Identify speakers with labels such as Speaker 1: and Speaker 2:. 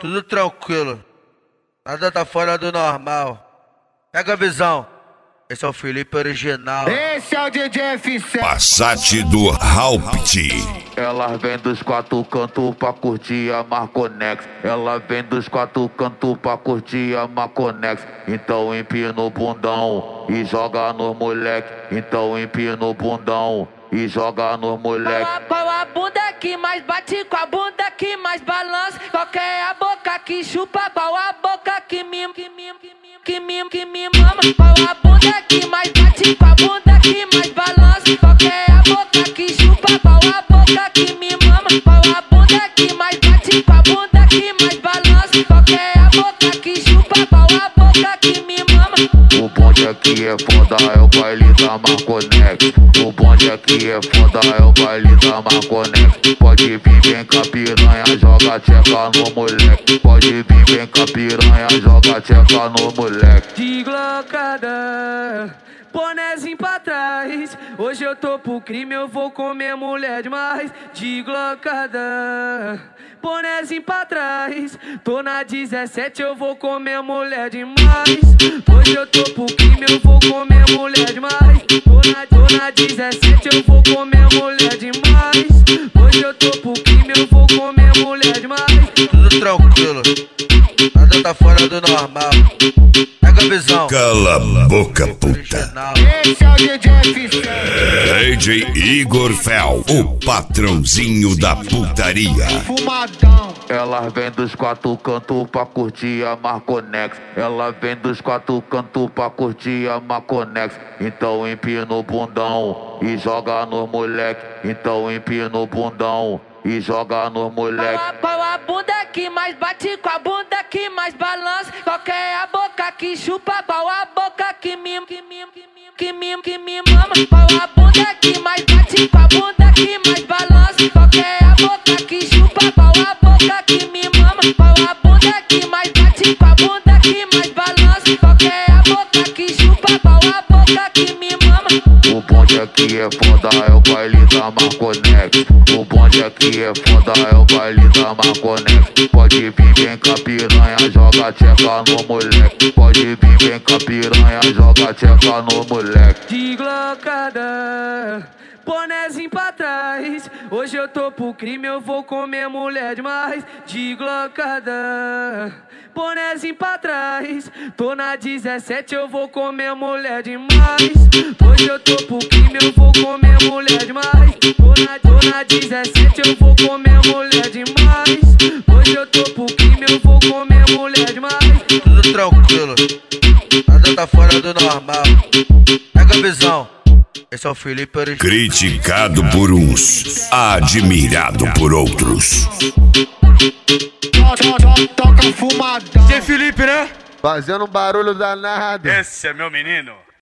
Speaker 1: Tudo tranquilo, nada tá fora do normal. Pega a visão, esse é o Felipe original.
Speaker 2: Esse é o DJ FC.
Speaker 3: Passat do Halpt.
Speaker 4: Ela vem dos quatro cantos pra curtir a Marconex. Ela vem dos quatro cantos pra curtir a Marconex. Então empina o bundão e joga no moleque. Então empina o bundão e joga no moleque.
Speaker 5: Qual a bunda que mais bate, qual a bunda que mais balança? Qual que é a boca que chupa, qual a boca que me mama? Qual a bunda que mais bate, qual a bunda que mais balança? Qual que é a boca que chupa, qual a boca que me mama? Qual a bunda que mais bate, qual a bunda que mais balança? Qual que é a boca que chupa, qual a boca que me mama?
Speaker 4: O bonde aqui é foda, é o baile da Marconex. O bonde aqui é foda, é o baile da Marconex. Pode vir, vem com a piranha, joga tcheca no moleque. Pode vir, vem com a piranha, joga tcheca no moleque.
Speaker 6: Deslocada, bonézinho pra trás. Hoje eu tô pro crime, eu vou comer mulher demais. Deslocada, bonézinho pra trás. Tô na 17, eu vou comer mulher demais. Hoje eu tô pro crime, eu vou comer mulher demais. Tô na 17, eu vou comer mulher demais. Hoje eu tô pro crime, eu vou comer mulher demais.
Speaker 1: Tudo tranquilo, nada tá fora do normal. Pega a visão,
Speaker 3: Cala a boca, puta.
Speaker 1: original.
Speaker 2: Esse é o DJ FC.
Speaker 3: DJ Igor Fel, o patrãozinho da putaria.
Speaker 2: Fumadão.
Speaker 4: Ela vem dos quatro cantos pra curtir a Marconex. Ela vem dos quatro cantos pra curtir a Marconex. Então empina o bundão e joga no moleque. Então empina o bundão e joga no moleque.
Speaker 5: Qual a bunda que mais bate, qual a bunda que mais balança? Qual que é a boca que chupa, qual a boca que me mama? Qual a bunda que mais bate, qual a bunda que mais balança? Qual que é a boca que chupa, qual a boca que me mama? Qual a bunda que mais bate, qual a bunda que mais balança? Qual que é a boca que chupa, qual a boca que me mama?
Speaker 4: O bonde aqui é foda, é o baile da Marconex. O bonde aqui é foda, é o baile da Marconex. Pode vir, vem com a piranha, joga tcheca no moleque. Pode vir, vem com a piranha, joga tcheca no moleque.
Speaker 6: Deslocada, bonézinho pra trás. Hoje eu tô pro crime, eu vou comer mulher demais. Deslocada, bonézinho pra trás. Tô na 17, eu vou comer mulher demais. Hoje eu tô pro crime, eu vou comer mulher demais. Tô na 17, eu vou comer mulher demais. Hoje eu tô pro crime, eu vou comer mulher demais.
Speaker 1: Tudo tranquilo, nada tá fora do normal. Pega a visão, esse é o Felipe original.
Speaker 3: Criticado por uns, admirado por outros.
Speaker 2: Toca fumadão.
Speaker 1: DJ Felipe, né?
Speaker 2: Fazendo um barulho danado.
Speaker 7: Esse é meu menino.